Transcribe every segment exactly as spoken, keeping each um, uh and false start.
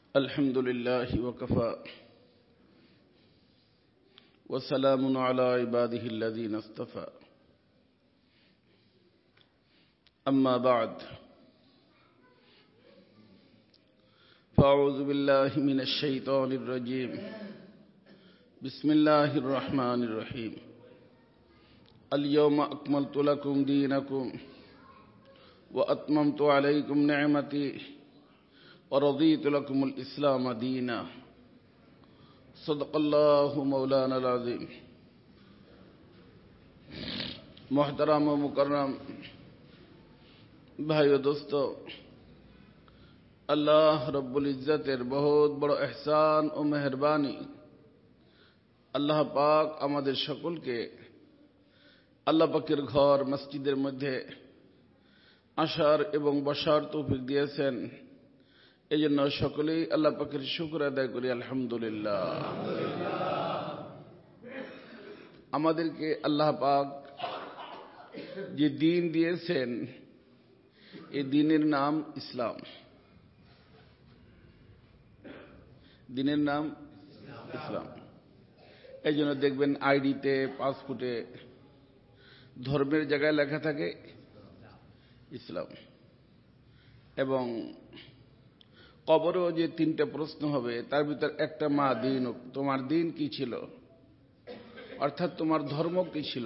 الحمد لله وكفى وسلام على عباده الذين اصطفى أما بعد فأعوذ بالله من الشيطان الرجيم بسم الله الرحمن الرحيم اليوم أكملت لكم دينكم وأتممت عليكم نعمتي ورضيت لكم الإسلام دينا صدق الله مولانا العظيم محترم و مکرم ভাই ও দোস্ত, আল্লাহ রব্বুল ইজ্জতের বহুত বড় ইহসান ও মেহেরবানি, আল্লাহ পাক আমাদের সকলকে আল্লাহ পাকের ঘর মসজিদের মধ্যে আসার এবং বসার তৌফিক দিয়েছেন। এই জন্য সকলেই আল্লাহ পাকের শুকর আদায় করি আলহামদুলিল্লাহ। আমাদেরকে আল্লাহ পাক যে দিন দিয়েছেন, এই দিনের নাম ইসলাম। দিনের নাম ইসলাম। এই জন্য দেখবেন আইডিতে, পাসপোর্টে ধর্মের জায়গায় লেখা থাকে ইসলাম। এবং কবরেও যে তিনটা প্রশ্ন হবে, তার ভিতর একটা মা দিন, তোমার দিন কি ছিল, অর্থাৎ তোমার ধর্ম কি ছিল।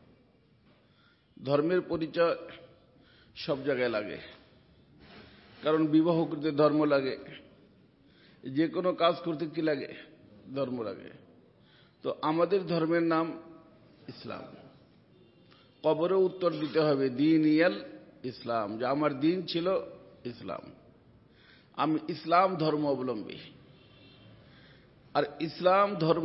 ধর্মের পরিচয় সব জায়গায় লাগে, কারণ বিবাহ করতে ধর্ম লাগে, যে কোনো কাজ করতে কি লাগে, ধর্ম লাগে। তো আমাদের ধর্মের নাম ইসলাম। কবরে উত্তর দিতে হবে দিন ইয়াল ইসলাম, যে আমার দিন ছিল ইসলাম, আমি ইসলাম ধর্ম অবলম্বী। আর ইসলাম ধর্ম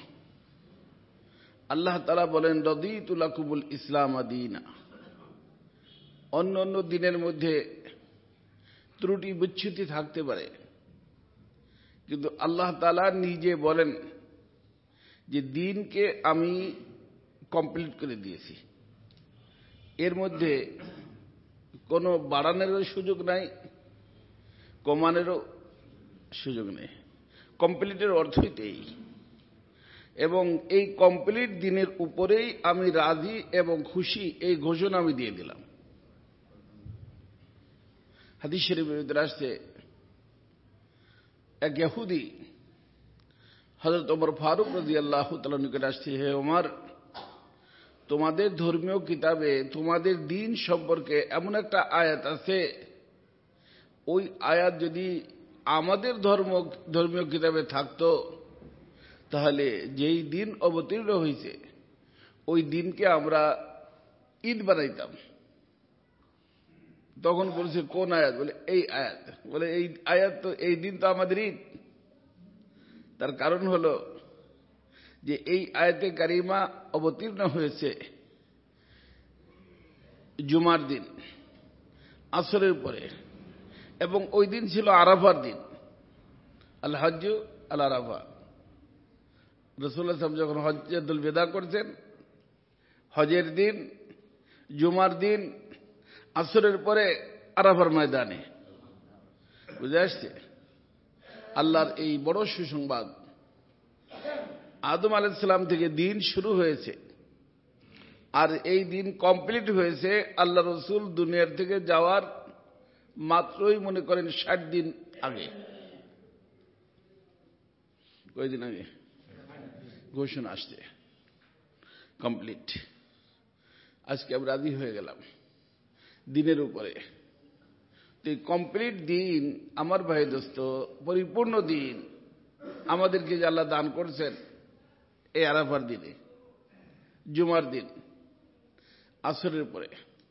আল্লাহ তাআলা বলেন রদিতু লাকুমুল ইসলাম দীনা। অন্য অন্য দিনের মধ্যে ত্রুটি বিচ্যুতি থাকতে পারে, কিন্তু আল্লাহ তাআলা নিজে বলেন যে দিনকে আমি কমপ্লিট করে দিয়েছি। এর মধ্যে কোনো বাড়ানোরও সুযোগ নাই, কমানোরও সুযোগ নেই। কমপ্লিটের অর্থই এই। এবং এই কমপ্লিট দিনের উপরেই আমি রাজি এবং খুশি, এই ঘোষণা আমি দিয়ে দিলাম। হাদিস শরীফের ভিতরে আসছে, এক ইহুদি হযরত ওমর ফারুক রাদিয়াল্লাহু তাআলার নিকট আসছে, হে ওমর, তোমাদের ধর্মীয় কিতাবে তোমাদের দিন সম্পর্কে এমন একটা আয়াত আছে, ওই আয়াত যদি আমাদের ধর্ম ধর্মীয় কিতাবে থাকতো, তাহলে যেই দিন অবতীর্ণ হয়েছে ওই দিনকে আমরা ঈদ বানাইতাম। তখন বলছে কোন আয়াত? বলে এই আয়াত। বলে এই আয়াত তো, এই দিন তো আমাদের ঈদ। তার কারণ হলো যে এই আয়াতে কারিমা অবতীর্ণ হয়েছে জুমার দিন আসরের পরে, এবং ওই দিন ছিল আরাফার দিন, আল হজ্জ আল আরাফা। রাসূলুল্লাহ সাল্লাল্লাহু আলাইহি ওয়াসাল্লাম যখন হজ্জাতুল বিদা করছেন, হজের দিন জুমার দিন আসরের পরে আরাফার ময়দানে। বুঝে আসছে আল্লাহর এই বড় সুসংবাদ। আদম আলাইহিস সালাম থেকে দিন শুরু হয়েছে, আর এই দিন কমপ্লিট হয়েছে আল্লাহ রসুল দুনিয়ার থেকে যাওয়ার মাত্রই, মনে করেন ষাট দিন আগে। কয়দিন আগে ঘোষণা আসছে কমপ্লিট। আজকে আমরা রাজি হয়ে গেলাম দিনের উপরে। তো এই কমপ্লিট দিন আমার ভাই দোস্ত, পরিপূর্ণ দিন আমাদেরকে যে আল্লাহ দান করছেন এই আরাফার দিনে, জুমার দিন আসরের পরে।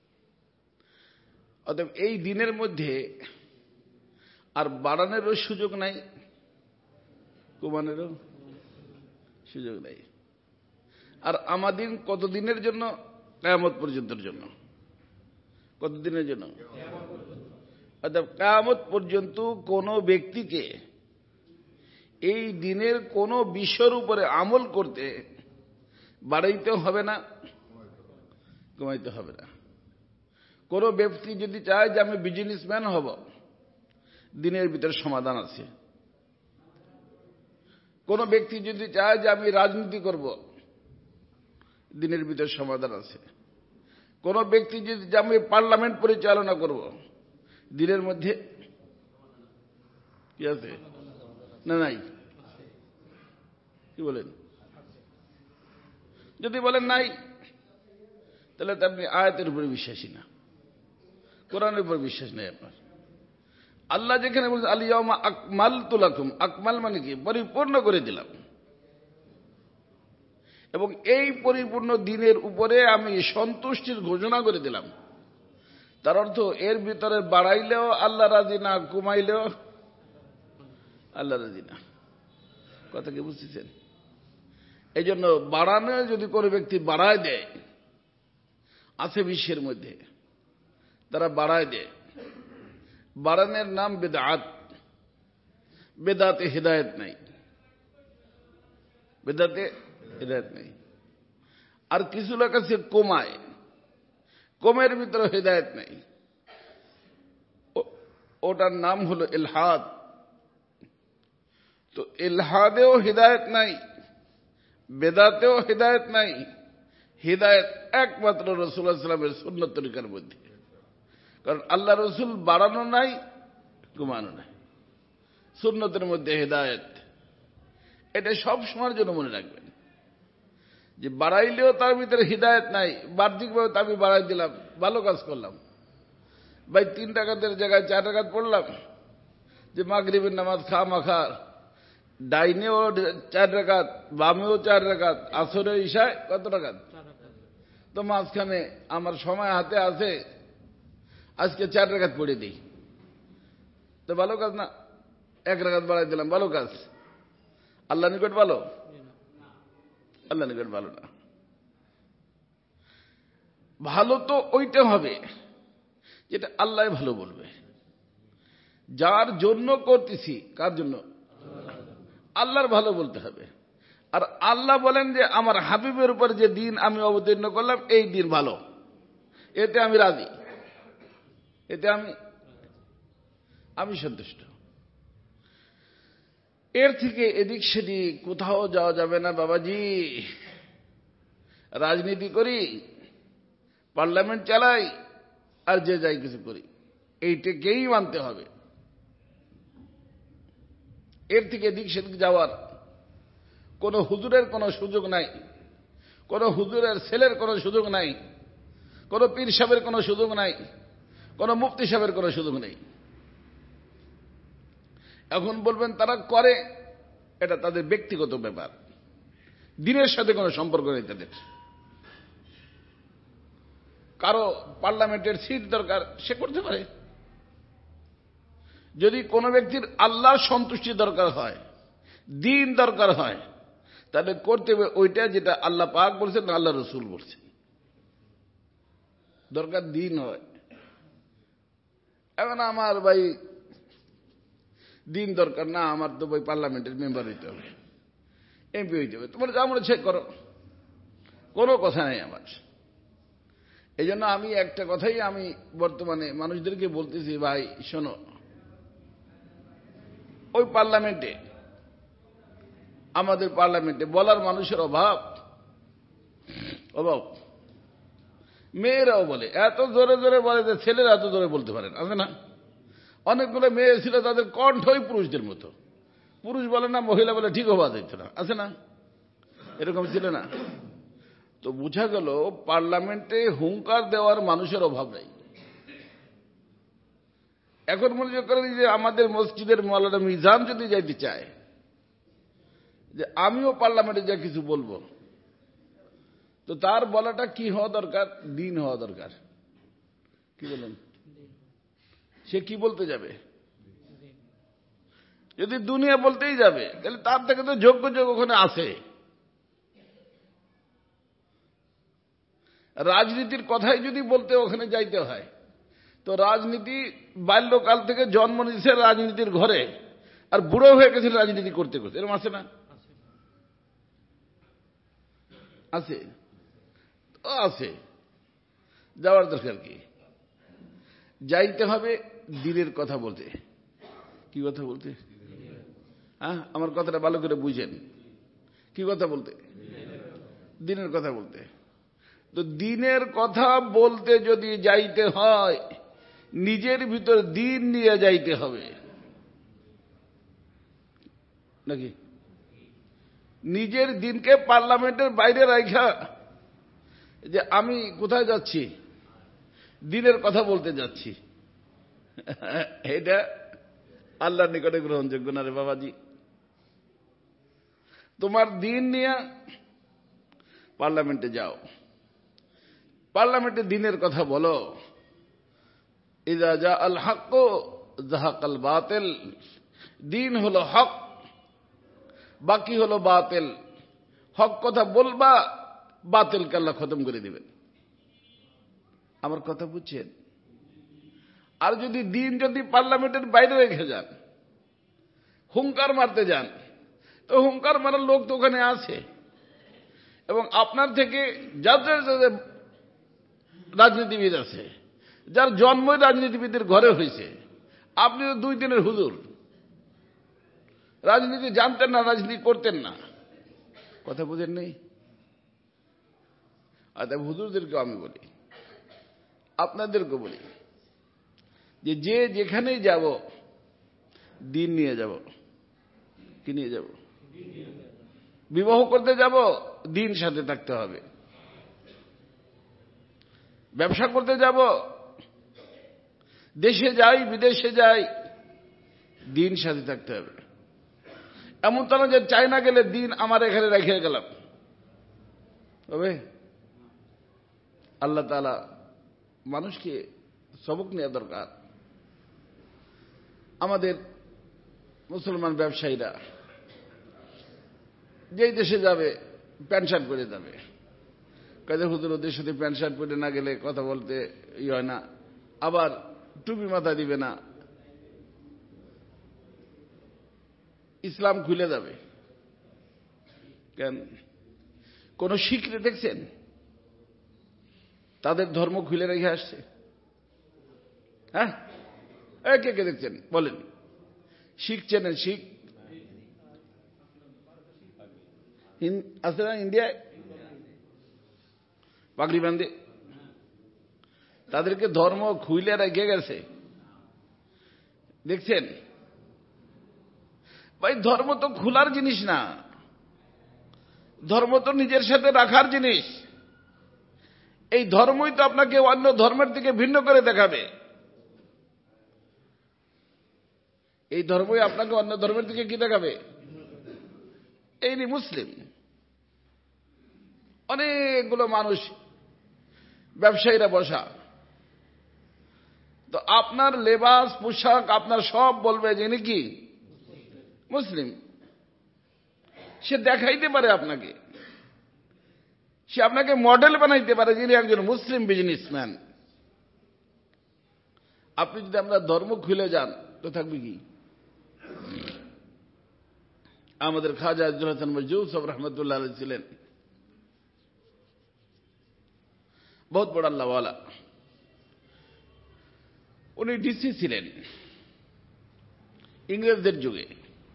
অতএব এই দিনের মধ্যে আর বাড়ানোরও সুযোগ নাই, কমানোরও সুযোগ নাই। আর আমাদের কত দিনের জন্য? কিয়ামত পর্যন্তের জন্য। কত দিনের জন্য? অর্থাৎ কিয়ামত পর্যন্ত কোন ব্যক্তিকে এই দিনের কোন বিষয়ের উপরে আমল করতে বাড়াইতে হবে না, কমাইতে হবে না। কোন ব্যক্তি যদি চায় যে আমি বিজনেসম্যান হব, দিনের ভিতরে সমাধান আছে। কোন ব্যক্তি যদি চায় যে আমি রাজনীতি করব, দিনের ভিতর সমাধান আছে। কোন ব্যক্তি যদি যে আমি পার্লামেন্ট পরিচালনা করব, দিনের মধ্যে কি আছে না নাই? কি বলেন? যদি বলেন নাই, তাহলে তো আপনি আয়াতের উপরে বিশ্বাসী না, কোরআনের উপর বিশ্বাস নেই আপনার। আল্লাহ যেখানে বলছেন আল ইয়াউমা আকমালতু লাকুম, আকমাল মানে কি? পরিপূর্ণ করে দিলাম। এবং এই পরিপূর্ণ দিনের উপরে আমি সন্তুষ্টির ঘোষণা করে দিলাম। তার অর্থ এর ভিতরে বাড়াইলেও আল্লাহ রাজি না, কমাইলেও আল্লাহ রাজি না। কথা কি বুঝতেছেন? এই জন্য বাড়ানো যদি কোনো ব্যক্তি বাড়ায় দেয়, আছে বিশ্বের মধ্যে তারা বাড়ায় দেয়, বাড়ানোর নাম বেদাত। বেদাতে হিদায়ত নাই, বেদাতে হিদায়ত নাই। আর কিছু লোক আছে কমায়, কমের ভিতরে হিদায়ত নাই, ওটার নাম হলো ইলহাদ। তো ইলহাদেও হিদায়ত নাই, বেদাতেও হিদায়ত নাই। হিদায়ত একমাত্র রাসূলুল্লাহ সাল্লাল্লাহু আলাইহি ওয়াসাল্লামের সুন্নাত তরিকার মধ্যে। কারণ আল্লাহ রসুল বাড়ানো নাই, কমানো নাই, সুন্নতের মধ্যে হিদায়ত। এটা সব সময়ের জন্য মনে রাখবেন যে বাড়াইলেও তার ভিতরে হিদায়ত নাই। বাহ্যিকভাবে তা আমি বাড়াই দিলাম, ভালো কাজ করলাম, ভাই তিন রাকাতের জায়গায় চার রাকাত পড়লাম, যে মাগরিবের নামাজ খা মাখা, ডাইনেও চার রাকাত, বামেও চার রাকাত, আসরে ইশায় কত রাকাত? তো মাঝখানে আমার সময় হাতে আছে, আজকে চার রাকাত পড়ে দিই, তো ভালো কাজ না? এক রাকাত বাড়াই দিলাম, ভালো কাজ? আল্লাহ নিকট ভালো? আল্লাহ নিকট ভালো না। ভালো তো ওইটা হবে যেটা আল্লাহ ভালো বলবে। যার জন্য করতেছি, কার জন্য? আল্লাহর ভালো বলতে হবে। আর আল্লাহ বলেন যে আমার হাবিবের উপর যে দিন আমি অবতীর্ণ করলাম, এই দিন ভালো, এতে আমি রাজি, এতে আমি আমি সন্তুষ্ট। এর থেকে এদিক সেদিক কোথাও যাওয়া যাবে না বাবাজি। রাজনীতি করি, পার্লামেন্ট চালাই, আর যে যাই কিছু করি, এইটাকেই মানতে হবে। এর থেকে এদিক সেদিক যাওয়ার কোন হুজুরের কোনো সুযোগ নাই, কোন হুজুরের ছেলের কোনো সুযোগ নাই, কোন পীর সাহেবের কোনো সুযোগ নাই, কোন মুফতি সাহেবের কোনো সুযোগ নেই। এখন বলবেন তারা করে, এটা তাদের ব্যক্তিগত ব্যাপার, দিনের সাথে কোনো সম্পর্ক নেই তাদের। কারো পার্লামেন্টের সিট দরকার, সে করতে পারে। যদি কোনো ব্যক্তির আল্লাহর সন্তুষ্টি দরকার হয়, দিন দরকার হয়, তাহলে করতে হবে ওইটা যেটা আল্লাহ পাক বলছেন, আল্লাহ রসুল বলছেন। দরকার দিন হয়। এখন আমার ভাই দিন দরকার না, আমার তো ভাই পার্লামেন্টের মেম্বার হইতে হবে, এমপি হইতে হবে, তোমার যা মনে চেক করো, কোনো কথা নেই আমার। এই জন্য আমি একটা কথাই আমি বর্তমানে মানুষদেরকে বলতেছি, ভাই শোনো, ওই পার্লামেন্টে, আমাদের পার্লামেন্টে বলার মানুষের অভাব অভাব মেয়েরাও বলে, এত জোরে জোরে বলে যে ছেলেরা এত জোরে বলতে পারেন, আছে না? অনেকগুলো মেয়ে ছিল, তাদের কণ্ঠই পুরুষদের মতো, পুরুষ বলে না, মহিলা বলে ঠিক হওয়া যেত না, আছে না? এরকম ছিল না? তো বোঝা গেল পার্লামেন্টে হুঙ্কার দেওয়ার মানুষের অভাব নাই। এখন মনে করেন যে আমাদের মসজিদের মাওলানা মিজান যদি যাইতে চায় যে আমিও পার্লামেন্টে যা কিছু বলবো, তো তার বলাটা কি হওয়া দরকার? দিন হওয়া দরকার। কি বলেন? সে কি বলতে যাবে? যদি দুনিয়া বলতেই যাবে, তাহলে তার থেকে তো যোগ্য যোগ্য ওখানে আছে। রাজনীতির কথাই যদি বলতে ওখানে যাইতে হয়, তো রাজনীতি বাল্যকাল থেকে জন্ম নিয়েছে রাজনীতির ঘরে, আর বুড়ো হয়ে গেছে রাজনীতি করতে করতে, এরকম আছে না? আছে তো আছে। যাওয়ার দরকার কি? যাইতে হবে দিনের কথা বলতে। কি কথা বলতে? হ্যাঁ, আমার কথাটা ভালো করে বুঝেন। কি কথা বলতে? দিনের কথা বলতে। তো দিনের কথা বলতে যদি যাইতে হয়, নিজের ভিতর দিন নিয়ে যাইতে হবে নাকি? নিজের দিনকে পার্লামেন্টের বাইরে রাখা যে আমি কোথায় যাচ্ছি, দিনের কথা বলতে যাচ্ছি, এটা আল্লাহর নিকটে গ্রহণযোগ্য না রে বাবাজি। তোমার দিন নিয়ে পার্লামেন্টে যাও, পার্লামেন্টে দিনের কথা বলো। ইযা জা আল হক যাহাকাল বাতিল, দিন হলো হক, বাকি হলো বাতিল। হক কথা বলবা, বাতিলকে আল্লাহ খতম করে দিবেন। আমার কথা বুঝছেন? আর যদি দিন যদি পার্লামেন্টের বাইরে রেখে যান, হুঙ্কার মারতে যান, তো হুঙ্কার মারার লোক তো ওখানে আছে, এবং আপনার থেকে যাদের যাদের রাজনীতিবিদ আছে, যার জন্মই রাজনীতিবিদের ঘরে হয়েছে, আপনি তো দুই দিনের হুজুর, রাজনীতি জানতেন না, রাজনীতি করতেন না। কথা বুঝেন নেই? আর হুজুরদেরকেও আমি বলি, আপনাদেরকে বলি, যে যে যেখানেই যাব দিন নিয়ে যাব। কি নিয়ে যাব? বিবাহ করতে যাব, দিন সাথে থাকতে হবে। ব্যবসা করতে যাব, দেশে যাই বিদেশে যাই, দিন সাথে থাকতে হবে। এমন তো না যে চায়না গেলে দিন আমার এখানে রেখে গেলাম, তবে আল্লাহ তাআলা মানুষকে সবক নেওয়া দরকার। আমাদের মুসলমান ব্যবসায়ীরা যেই দেশে যাবে প্যান্ট শার্ট পরে যাবে, কাজে হুজুর ওদের সাথে প্যান্ট শার্ট পরে না গেলে কথা বলতে ই হয় না, আবার টুপি মাথা দিবে না, ইসলাম খুলে যাবে। কেন? কোন শিখরে দেখছেন তাদের ধর্ম খুলে রেখে আসছে? হ্যাঁ, কে কে দেখছেন বলেন? শিখ চেনেন? শিখ আছে না ইন্ডিয়ায়, পাগড়ি বান্ধে, তাদেরকে ধর্ম খুলে রেখে গেছে, দেখছেন? ভাই ধর্ম তো খোলার জিনিস না, ধর্ম তো নিজের সাথে রাখার জিনিস। এই ধর্মই তো আপনাকে অন্য ধর্মের থেকে ভিন্ন করে দেখাবে। এই ধর্মই আপনাকে অন্য ধর্মের থেকে কি দেখাবে? এই নি মুসলিম। অনেকগুলো মানুষ ব্যবসায়ীরা বসা, তো আপনার লেবাস পোশাক আপনার সব বলবে যে ইনি কি মুসলিম। সে দেখাইতে পারে আপনাকে, সে আপনাকে মডেল বানাইতে পারে যিনি একজন মুসলিম বিজনেসম্যান। আপনি যদি আমরা ধর্ম খুলে যান তো থাকবে কি? আমাদের খাজা আব্দুল হাসান মজুব সাহেব রহমতুল্লাহ আলাইহি ছিলেন বহুত বড় আল্লাহওয়ালা। উনি ডিসি ছিলেন ইংরেজদের যুগে,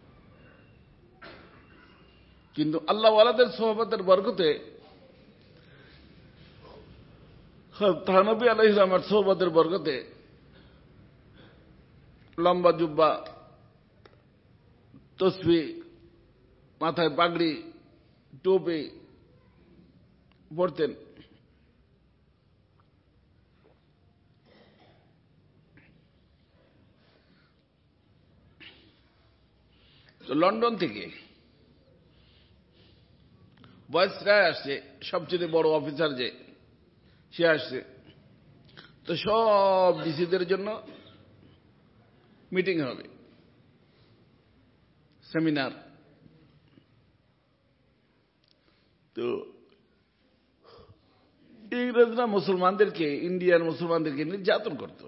কিন্তু আল্লাহওয়ালাদের সোহবতের বরকতে, নবী আলাইহিস সালামের সোহবতের বরকতে লম্বা জুব্বা, তসবিহ, মাথায় পাগড়ি, টোপি পরতেন। তো লন্ডন থেকে বয়সরায় আসছে, সবচেয়ে বড় অফিসার যে সে আসছে, তো সব ডিসিদের জন্য মিটিং হবে, সেমিনার। তো ইংরেজরা মুসলমানদেরকে, ইন্ডিয়ার মুসলমানদেরকে নির্যাতন করত।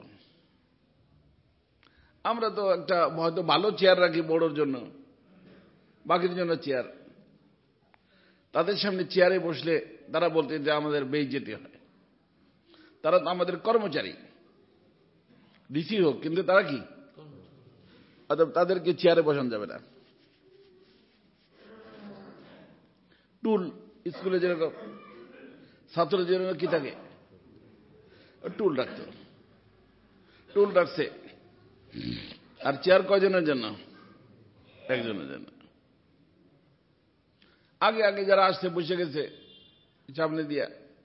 আমরা তো একটা হয়তো ভালো চেয়ার রাখি বড়োর জন্য, বাকির জন্য চেয়ার। তাদের সামনে চেয়ারে বসলে তারা বলতেন যে আমাদের বেইজ্জতি হয়। তারা তো আমাদের কর্মচারী, ডিসি হোক, কিন্তু তারা কি, তাদেরকে চেয়ারে বসানো যাবে না। টুল, স্কুলে যেরকম ছাত্র যেরকম কি থাকে, টুল রাখতো, টুল রাখছে। আর চেয়ার কয়জনের জন্য? একজনের জন্য। আগে আগে যারা আসছে বসে গেছে সামনে দিয়া।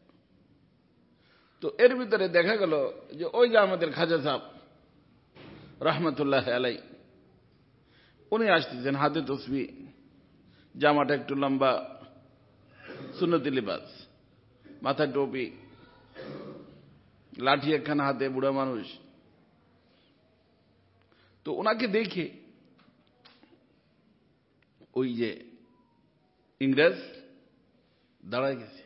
তো এর ভিতরে দেখা গেল যে ওই যে আমাদের খাজা সাহেব রহমতুল্লাহ আলাই, উনি আসতেছেন, হাতে তসবিহ, জামাটা একটু লম্বা, সুন্নতি লিবাস, মাথায় টুপি, লাঠি একখানা হাতে, বুড়া মানুষ। তো ওনাকে দেখে ওই যে ইংরেজ দাঁড়ায় গেছে।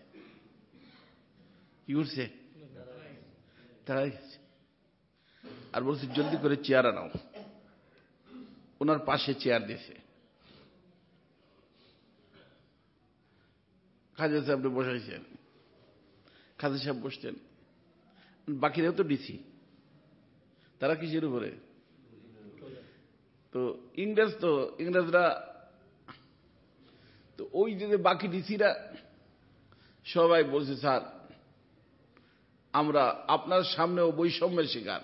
কি করছে? দাঁড়ায় গেছে আর বলছে জলদি করে চেয়ার আনাও। ওনার পাশে চেয়ার দিয়েছে। খাজা সাহেব বসাইছেন, খাজা সাহেব বসতেন। বাকিরাও তো ডিসি, তারা কিসের উপরে? তো ইংরেজ, তো ইংরেজরা, তো ওই যে বাকি ডিসিরা সবাই বলছে স্যার আমরা আপনার সামনেও বৈষম্যের শিকার,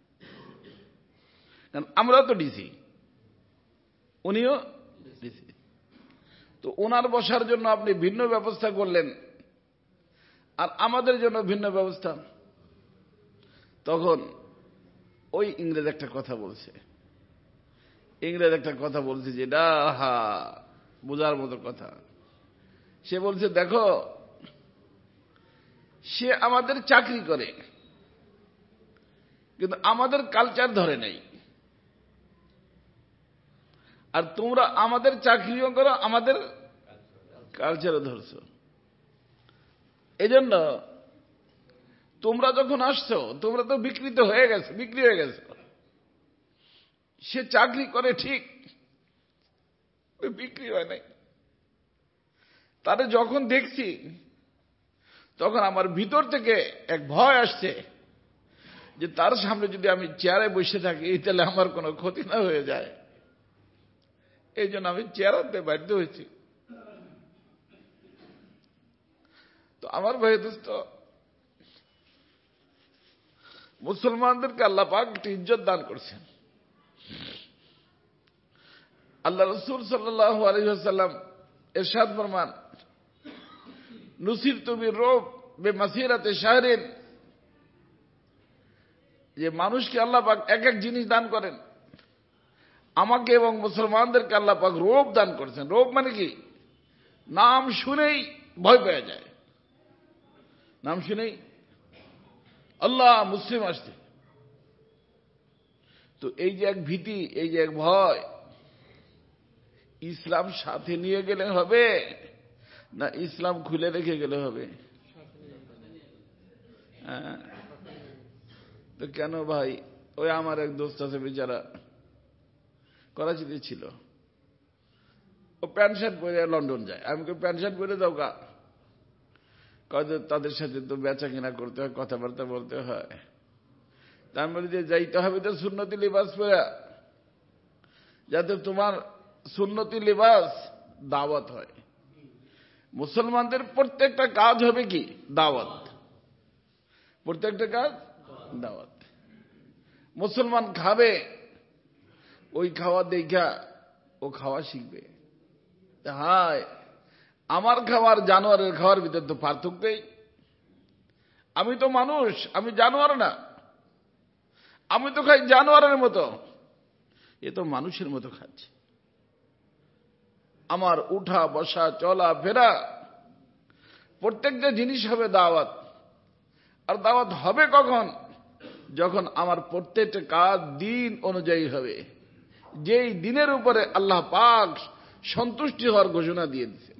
কারণ আমরাও তো ডিসি, উনিও ডিসি। তো ওনার বসার জন্য আপনি ভিন্ন ব্যবস্থা করলেন আর আমাদের জন্য ভিন্ন ব্যবস্থা। তখন ওই ইংরেজ একটা কথা বলছে, ইংরেজ একটা কথা বলছে যেটা হা বোঝার মতো কথা। সে বলছে দেখো, সে আমাদের চাকরি করে কিন্তু আমাদের কালচার ধরে নাই, আর তোমরা আমাদের চাকরিও করো, আমাদের কালচারও ধরছো। এজন্য তোমরা যখন আসছো তোমরা তো বিকৃত হয়ে গেছো, বিক্রি হয়ে গেছো। সে চাকরি করে ঠিক, বিক্রি হয় নাই। তারে যখন দেখছি তখন আমার ভিতর থেকে এক ভয় আসছে যে তার সামনে যদি আমি চেয়ারে বসে থাকি তাহলে আমার কোনো ক্ষতি না হয়ে যায়। এই জন্য আমি চেয়ার আনতে বাধ্য হয়েছি। তো আমার ভাই দোস্ত, মুসলমানদেরকে আল্লাহ পাক একটি ইজ্জত দান করছেন। আল্লাহ রাসূল সাল্লাল্লাহু আলাইহি ওয়াসাল্লাম ইরশাদ ফরমান, নুসিরতু বির-রুব বিমাসিরাতি শাহরিন, যে মানুষকে আল্লাহ পাক এক এক জিনিস দান করেন। আমাকে এবং মুসলমানদেরকে আল্লাহ পাক রোব দান করেছেন। রোব মানে কি? নাম শুনেই ভয় পেয়ে যায়, নাম শুনেই আল্লাহ মুসলিম আসছে। তো এই যে এক ভীতি, এই যে এক ভয়, ইসলাম সাথে নিয়ে গেলে হবে না ইসলাম খুলে রেখে গেলে হবে? হ্যাঁ। তো কেন ভাই, ওই আমার এক দোস্ত আছে বেচারা, করাচিতে ছিল, ও প্যান্ট শার্ট পরে লন্ডন যায়। আমি কেউ প্যান্ট শার্ট পরে যাও গা, তাদের সাথে তো বেচা কিনা করতে হয়, কথাবার্তা বলতে হয়। তার মধ্যে যে যাইতে হবে তো সুন্নতি লিবাস পরে, যাতে তোমার সুন্নতি লিবাস দাওয়াত হয়। মুসলমানদের প্রত্যেকটা কাজ হবে কি? দাওয়াত। প্রত্যেকটা কাজ দাওয়াত। মুসলমান খাবে, ওই খাওয়া দেখা ও খাওয়া শিখবে। হায়, আমার খাওয়ার জানোয়ারের খাওয়ার ভিতর তো পার্থক্যই। আমি তো মানুষ, আমি জানোয়ার না। আমি তো খাই জানোয়ারের মতো, এ তো মানুষের মতো খাচ্ছে। আমার উঠা বসা চলা ফেরা প্রত্যেকটা জিনিস হবে দাওয়াত। আর দাওয়াত হবে কখন? যখন আমার প্রত্যেকটা কাজ দিন অনুযায়ী হবে, যেই দিনের উপরে আল্লাহ পাক সন্তুষ্টি হওয়ার ঘোষণা দিয়ে দিয়েছেন।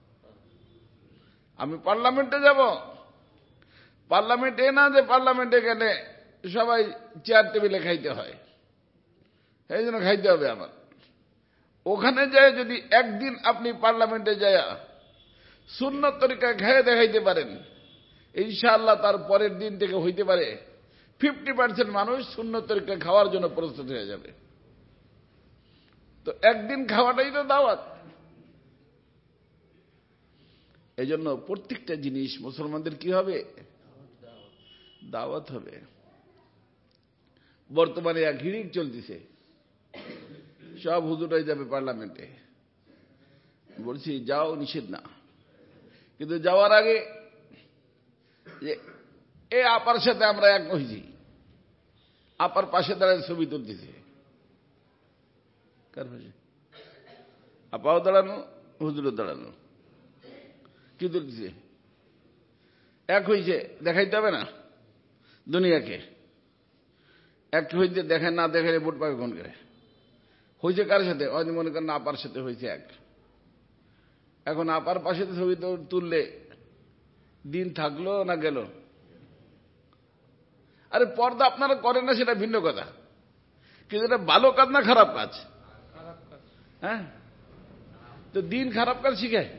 আমি পার্লামেন্টে যাব, পার্লামেন্টে না যে পার্লামেন্টে গেলে সবাই চেয়ার টেবিলে খাইতে হয়, এই জন্য খাইতে হবে আমার। ওখানে যায় যদি একদিন আপনি পার্লামেন্টে যায় সুন্নত তরিকায় খেয়ে দেখাইতে পারেন, ইনশাআল্লাহ তার পরের দিন থেকে হইতে পারে ফিফটি পার্সেন্ট মানুষ সুন্নত তরিকায় খাওয়ার জন্য প্রস্তুত হয়ে যাবে। তো একদিন খাওয়াটাই তো দাওয়াত। এই জন্য প্রত্যেকটা জিনিস মুসলমানদের কি হবে? দাওয়াত হবে। বর্তমানে এক হিড়িক চলতেছে, সব হুজুরাই যাবে পার্লামেন্টে। বলছি যাও, নিষেধ না, কিন্তু যাওয়ার আগে যে এ আপার সাথে আমরা এক হয়েছি, আপার পাশে দাঁড়ায় ছবি তুলতেছে। কার পাশে? আপাও দাঁড়ানো, হুজুরও দাঁড়ানো, কি তুলতেছে? এক হয়েছে, দেখাইতে হবে না দুনিয়াকে। এক হইতে দেখেন না, দেখে ভোট পাবে কোন করে? হয়েছে কার সাথে? হয়তো মনে করেন আপার সাথে হয়েছে এক। এখন আপার পাশে ছবি তুললে দিন থাকলো না গেল? আরে পর্দা আপনারা করেন না সেটা ভিন্ন কথা, কিন্তু এটা ভালো কাজ না খারাপ কাজ? হ্যাঁ, তো দিন খারাপ কাজ শিখায়।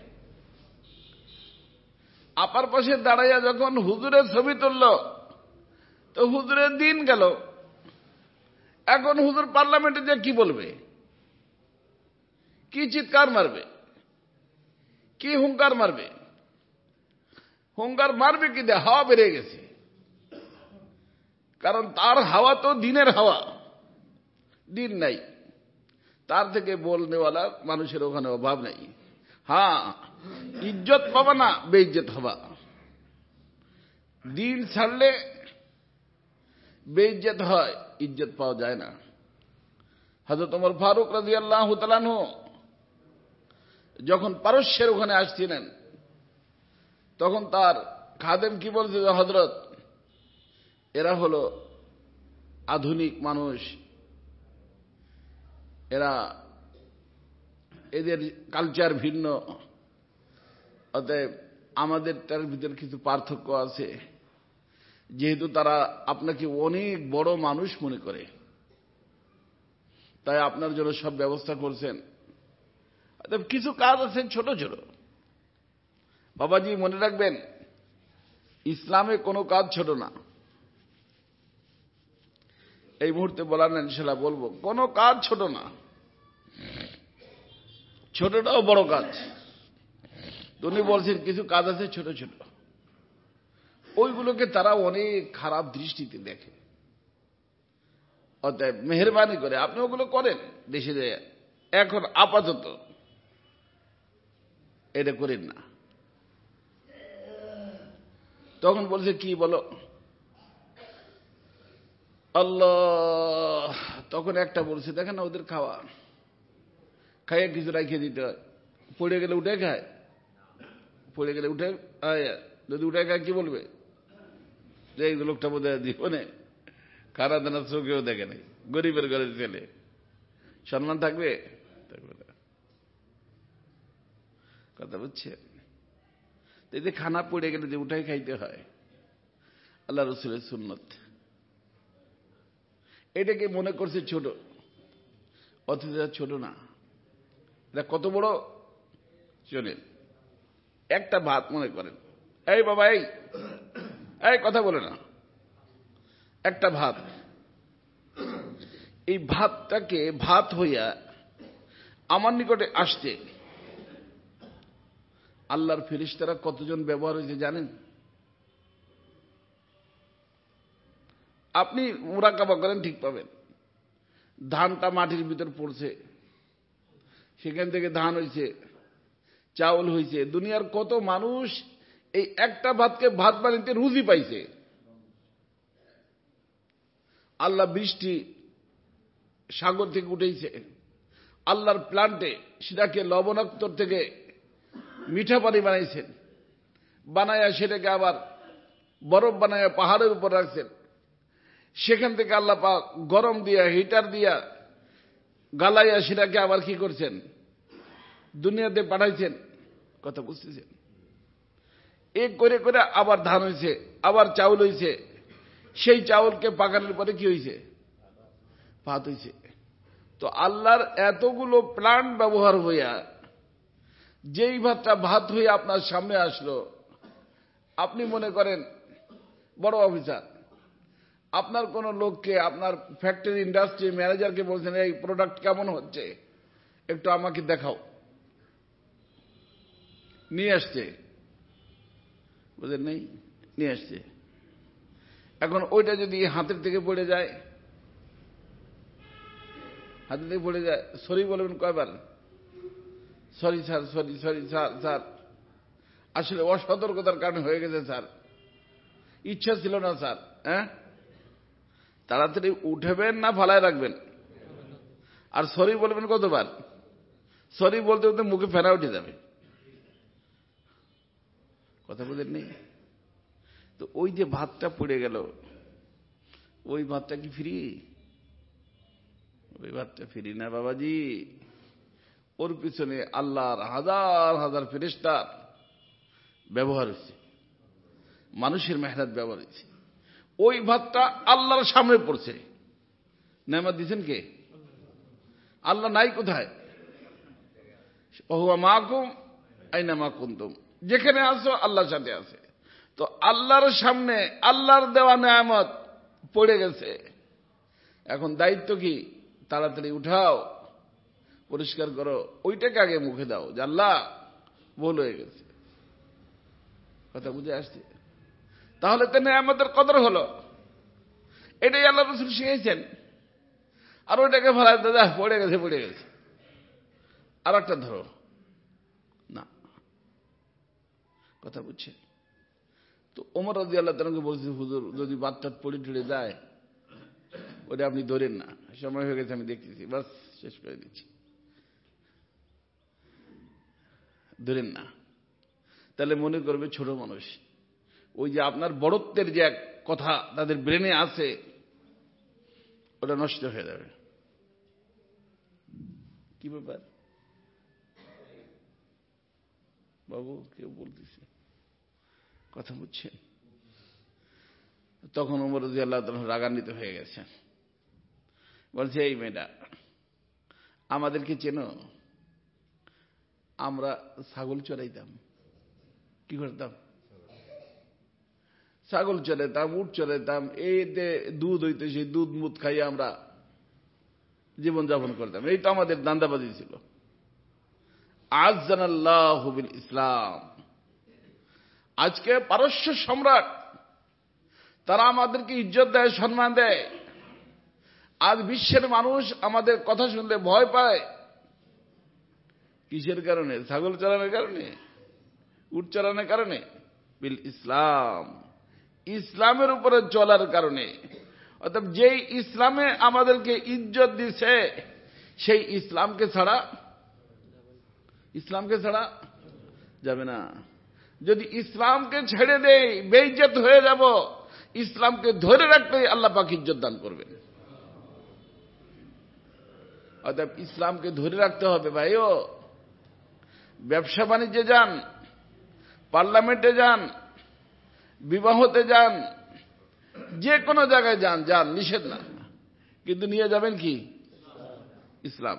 আপার পাশে দাঁড়াইয়া যখন হুজুরের ছবি তুলল, তো হুজুরের দিন গেল। এখন হুজুর পার্লামেন্টে যে কি বলবে, কি চিৎকার মারবে, কি হুঙ্কার মারবে? হুঙ্কার মারবে কি? দে হাওয়া বেড়ে গেছে, কারণ তার হাওয়া তো দিনের হাওয়া, দিন নাই। তার থেকে বলনেওয়ালা মানুষের ওখানে অভাব নাই। হ্যাঁ, ইজ্জত পাবা না, বেইজ্জত হবা। দিন ছাড়লে বেইজ্জত হয়, ইজ্জত পাওয়া যায় না। হযরত ওমর ফারুক রাদিয়াল্লাহু তাআলা আনহু যখন পারস্যের ওখানে আসছিলেন, তখন তার খাদেম কি বলছে, হযরত এরা হলো আধুনিক মানুষ, এরা এদের কালচার ভিন্ন, অতএব আমাদের তার ভিতরে কিছু পার্থক্য আছে। যেহেতু তারা আপনাকে অনেক বড় মানুষ মনে করে, তাই আপনার জন্য সব ব্যবস্থা করছেন। অতএব কিছু কাজ আছে ছোট ছোট। বাবাজি মনে রাখবেন, ইসলামে কোনো কাজ ছোট না। এই মুহূর্তে বলার না, ইনশাআল্লাহ বলবো, কোনো কাজ ছোট না, ছোটটাও বড় কাজ। উনি বলছেন কিছু কাজ আছে ছোট ছোট, ওইগুলোকে তারা অনেক খারাপ দৃষ্টিতে দেখে। অতএব মেহেরবানি করে আপনি ওগুলো করেন দেশে যায়, এখন আপাতত এটা করেন না। তখন বলছে কি বলো, আল্লাহ। তখন একটা বলছে, দেখেন না ওদের খাওয়া, খাইয়ে কিছু রাখিয়ে দিতে হয়। পড়ে গেলে উঠে খায়, পড়ে গেলে উঠে, যদি উঠে খায় কি বলবে যে এই লোকটা বোধ হয় জীবনে খানা দানা চোখেও দেখে নেই, গরিবের ঘরের ছেলে, সম্মান থাকবে? কথা বুঝছেন? এই যে খানা পড়ে গেলে যে উঠাই খাইতে হয়, আল্লাহ রাসূলের সুন্নত। এটাকে মনে করছে ছোট, অথচ ছোট না, এটা কত বড়। চলেন একটা ভাত মনে করেন, এই বাবা এই এই কথা বলে না, একটা ভাত, এই ভাতটাকে ভাত হইয়া আমার নিকটে আসতে আল্লাহর ফেরেশতারা কতজন ব্যবহার হয়েছে জানেন? আপনি মুরাকাবা করেন, ঠিক পাবেন। ধানটা মাটির ভিতর পড়ছে, সেখান থেকে ধান হয়েছে, চাউল হয়েছে। দুনিয়ার কত মানুষ এই একটা ভাতকে ভাত বানাইতে রুজি পাইছে। আল্লাহ বৃষ্টি সাগর থেকে উঠেছে, আল্লাহর প্লান্টে সেটাকে লবণাক্ত থেকে মিঠা পানি বানাইছেন, বানায়া সেটাকে আবার বরফ বানায়া পাহাড়ের উপর রাখছেন। সেখান থেকে আল্লাহ পাক গরম দিয়া, হিটার দিয়া গালাইয়া সেটাকে আবার কি করছেন, দুনিয়াতে পাঠাইছেন। কথা বুঝতেছেন? এক করে করে আবার ধান হয়েছে, আবার চাউল হয়েছে, সেই চাউলকে পাকানোর পরে কি হয়েছে, ভাত হয়েছে। তো আল্লাহর এতগুলো প্লান্ট ব্যবহার হইয়া যেই ভাতটা ভাত হয়ে আপনার সামনে আসলো, আপনি মনে করেন বড় অফিসার, আপনার কোন লোককে, আপনার ফ্যাক্টরি ইন্ডাস্ট্রি ম্যানেজারকে বলছেন এই প্রোডাক্ট কেমন হচ্ছে একটু আমাকে দেখাও, নিয়ে আসছে। বুঝলেন নেই, নিয়ে আসছে। এখন ওইটা যদি হাতের থেকে পড়ে যায়, হাতের থেকে পড়ে যায়, সরি বলবেন কয়বার? Sorry sir, sorry sorry sir, sir আসলে অসতর্কতার কারণে হয়ে গেছে স্যার, ইচ্ছা ছিল না স্যার। হ্যাঁ, তাড়াতাড়ি উঠবেন না ফালায় রাখবেন? আর সরি বলবেন কতবার? সরি বলতে বলতে মুখে ফেনা উঠে যাবে। কথা বলেন নেই তো? ওই যে ভাতটা পড়ে গেল, ওই ভাতটা কি ফ্রি? ওই ভাতটা ফ্রি না বাবাজি। ওর পিছনে আল্লাহর হাজার হাজার ফেরেশতার ব্যবহার হয়েছে, মানুষের মেহনত ব্যবহার হয়েছে। ওই ভাতটা আল্লাহর সামনে পড়ছে, নেয়ামত দিয়েছেন কে? আল্লাহ নাই কোথায়? ওহুয়া মাকুম আইনা মা কুনতুম, যেখানে আছো আল্লাহর সাথে আছে। তো আল্লাহর সামনে আল্লাহর দেওয়া নেয়ামত পড়ে গেছে। এখন দায়িত্ব কি? তাড়াতাড়ি উঠাও, পরিষ্কার করো, ওইটাকে আগে মুখে দাও যে আল্লাহ ভুল হয়ে গেছে। কথা বুঝে আসছে? তাহলে তো নেয়ামতের কদর হলো। এটাই আল্লাহ রাসূল শিখিয়েছেন। আর ওইটাকে ফেলায় দাদা পড়ে গেছে পড়ে গেছে, আর একটা ধরো না। কথা বুঝছেন? তো ওমর রাদিয়াল্লাহু তাআলা বলছে, হুজুর যদি বাচ্চা পড়ে টড়ে যায় ওটা আপনি ধরেন না, সময় হয়ে গেছে আমি দেখতেছি, বাস শেষ করে দিচ্ছি, ধরেন না। তাহলে মনে করবে ছোট মানুষ। ওই যে আপনার বড়ত্বের যে এক কথা তাদের ব্রেনে আছে, ওটা নষ্ট হয়ে যাবে। কি ব্যাপার বাবু? কেউ বলতেছে, কথা বুঝছেন? তখন ওমর রাদিয়াল্লাহু তাআলা রাগান্বিত হয়ে গেছেন, বলছে এই মেয়েটা আমাদেরকে চেনো? আমরা ছাগল চড়াইতাম। কি করতাম? ছাগল চড়াইতাম, উট চড়াইতাম, এতে দুধ হইতে সেই দুধ মুধ খাইয়ে আমরা জীবনযাপন করতাম। এই তো আমাদের দান্দাবাজি ছিল। আযযানাল্লাহু বিল ইসলাম, আজকে পারস্য সম্রাট তারা আমাদেরকে ইজ্জত দেয়, সম্মান দেয়। আজ বিশ্বের মানুষ আমাদের কথা শুনলে ভয় পায়। কিসের কারণে? ছাগল চড়ানোর কারণে, উট চড়ানোর কারণে? বিল ইসলাম, ইসলামের উপরে চলার কারণে। অর্থাৎ যেই ইসলামে আমাদেরকে ইজ্জত দিছে সেই ইসলামকে ছাড়া ইসলামকে ছাড়া যাবে না। যদি ইসলামকে ছেড়ে দেই বেইজ্জত হয়ে যাব। ইসলামকে ধরে রাখলেই আল্লাহ পাক ইজ্জত দান করবেন। অর্থাৎ ইসলামকে ধরে রাখতে হবে ভাইও। ব্যবসা বাণিজ্যে যান, পার্লামেন্টে যান, বিবাহতে যান, যে কোনো জায়গায় যান, যান, নিষেধ না, কিন্তু নিয়ে যাবেন কি? ইসলাম।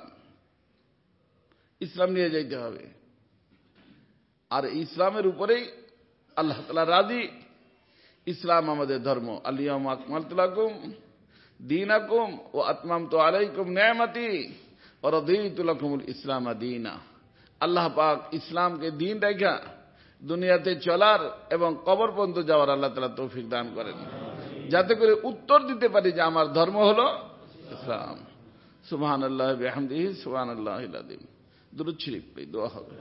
ইসলাম নিয়ে যাইতে হবে। আর ইসলামের উপরেই আল্লাহ তাআলা রাজি। ইসলাম আমাদের ধর্ম। আল-ইয়াওমা আকমালতু লাকুম দীনাকুম ওয়া আতমামতু আলাইকুম নি'মাতি ওয়া রাদিতু লাকুমুল ইসলাম দীনা। আল্লাহ পাক ইসলামকে দিন রেখা দুনিয়াতে চলার এবং কবর পর্যন্ত যাওয়ার আল্লাহ তাআলা তৌফিক দান করেন, যাতে করে উত্তর দিতে পারি যে আমার ধর্ম হলো ইসলাম। সুবহানাল্লাহি ওয়া বিহামদিহি সুবহানাল্লাহিল আযীম। দুরূদ শরীফ পড়ে দোয়া হবে।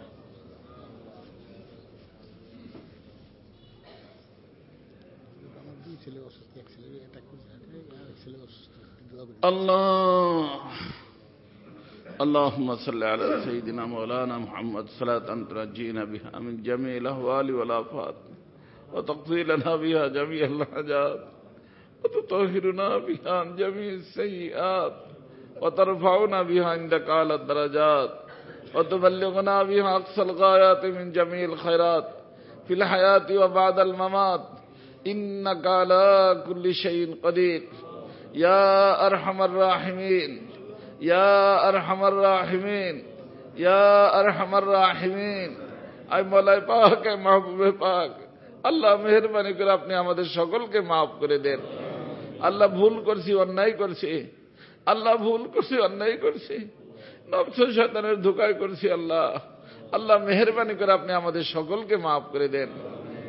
আল্লাহ اللهم صل على سيدنا مولانا محمد صلاة تنجينا بها من جميع الأهوال والآفات وتقضي لنا بها جميع الحاجات وتطهرنا بها عن جميع السيئات وترفعنا بها عندك أعلى الدرجات وتبلغنا بها أقصى الغايات من جميع الخيرات في الحياة وبعد الممات إنك على كل شيء قدير يا أرحم الراحمين يا أرحم الراحمين يا أرحم الراحمين। আই মওলাই পাক, মাহবুবে পাক, আল্লাহ মেহেরবানি করে আপনি আমাদের সকলকে মাফ করে দেন। আল্লাহ ভুল করছি, অন্যায় করছি, আল্লাহ ভুল করছি, অন্যায় করছি, নফস শয়তানের ধোঁকায় করছি। আল্লাহ আল্লাহ মেহেরবানি করে আপনি আমাদের সকলকে মাফ করে দেন।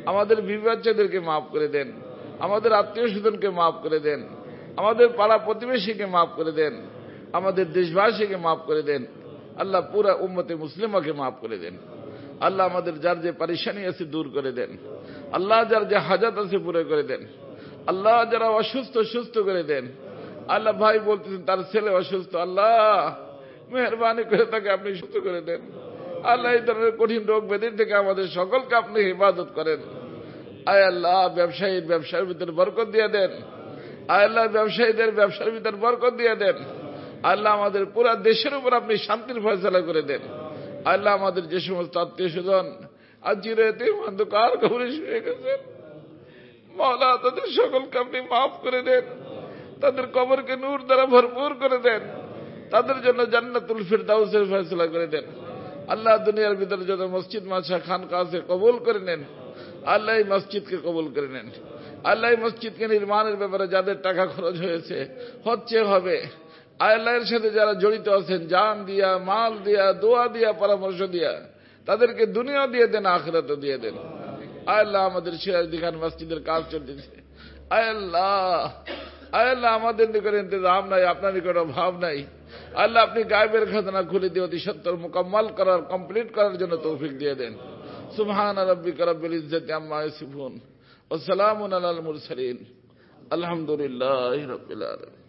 আমাদের বিবি বাচ্চাদেরকে মাফ করে দেন, আমাদের আত্মীয় স্বজনকে মাফ করে দেন, আমাদের পাড়া প্রতিবেশীকে মাফ করে দেন, আমাদের দেশবাসীকে মাফ করে দেন। আল্লাহ পুরা উম্মতে মুসলিমাকে মাফ করে দেন। আল্লাহ আমাদের যার যে পরেশানি আছে দূর করে দেন। আল্লাহ যার যে হাজাত আছে পুরো করে দেন। আল্লাহ যারা অসুস্থ সুস্থ করে দেন। আল্লাহ ভাই বলতেছেন তার ছেলে অসুস্থ, আল্লাহ মেহরবানি করে তাকে আপনি সুস্থ করে দেন। আল্লাহ এই ধরনের কঠিন রোগ ব্যাধির থেকে আমাদের সকলকে আপনি হিফাজত করেন। আয় আল্লাহ ব্যবসায়ীর ব্যবসার ভিতরে বরকত দিয়ে দেন। আয় আল্লাহ ব্যবসায়ীদের ব্যবসার ভিতরে বরকত দিয়ে দেন। আল্লাহ আমাদের পুরা দেশের উপর আপনি শান্তির ফয়সালা করে দেন। আল্লাহ আমাদের যে সমস্ত আত্মীয় স্বজন আজ চিরায়তে অন্ধকার কবরে শুয়ে গেছেন, মাওলা তাদের সকলকে আপনি মাফ করে দেন, তাদের কবরকে নূর দ্বারা ভরপুর করে দেন, তাদের জন্য জান্নাতুল ফিরদাউসের ফয়সালা করে দেন। আল্লাহ দুনিয়ার ভিতরে যত মসজিদ মাদ্রাসা খানকা আছে কবুল করে নেন। আল্লাহ এই মসজিদকে কবুল করে নেন। আল্লাহ এই মসজিদকে নির্মাণের ব্যাপারে যাদের টাকা খরচ হয়েছে হচ্ছে হবে, আল্লাহর সাথে যারা জড়িত আছেন জান দিয়া মাল দিয়া দোয়া দিয়া পরামর্শ দিয়া তাদেরকে দুনিয়া দিয়ে দেন, আখিরাতও দিয়ে দেন। আল্লাহ আমাদের সিরাজদি খান মসজিদের কাজ চলতেছে, আল্লাহ আল্লাহ আমাদের নিকট ইন্তজাম নাই, আপনার নিকট অভাব নাই। আল্লাহ আপনি গায়বের খাজানা খুলে দিয়ে অতি সত্তর মুকম্মল করার কমপ্লিট করার জন্য তৌফিক দিয়ে দেন। সুবহান রাব্বিকা রাব্বিল ইজ্জাতি আম্মা ইয়াসিফুন ওয়া সালামুন আলাল মুরসালিন আলহামদুলিল্লাহি রাব্বিল আলামিন।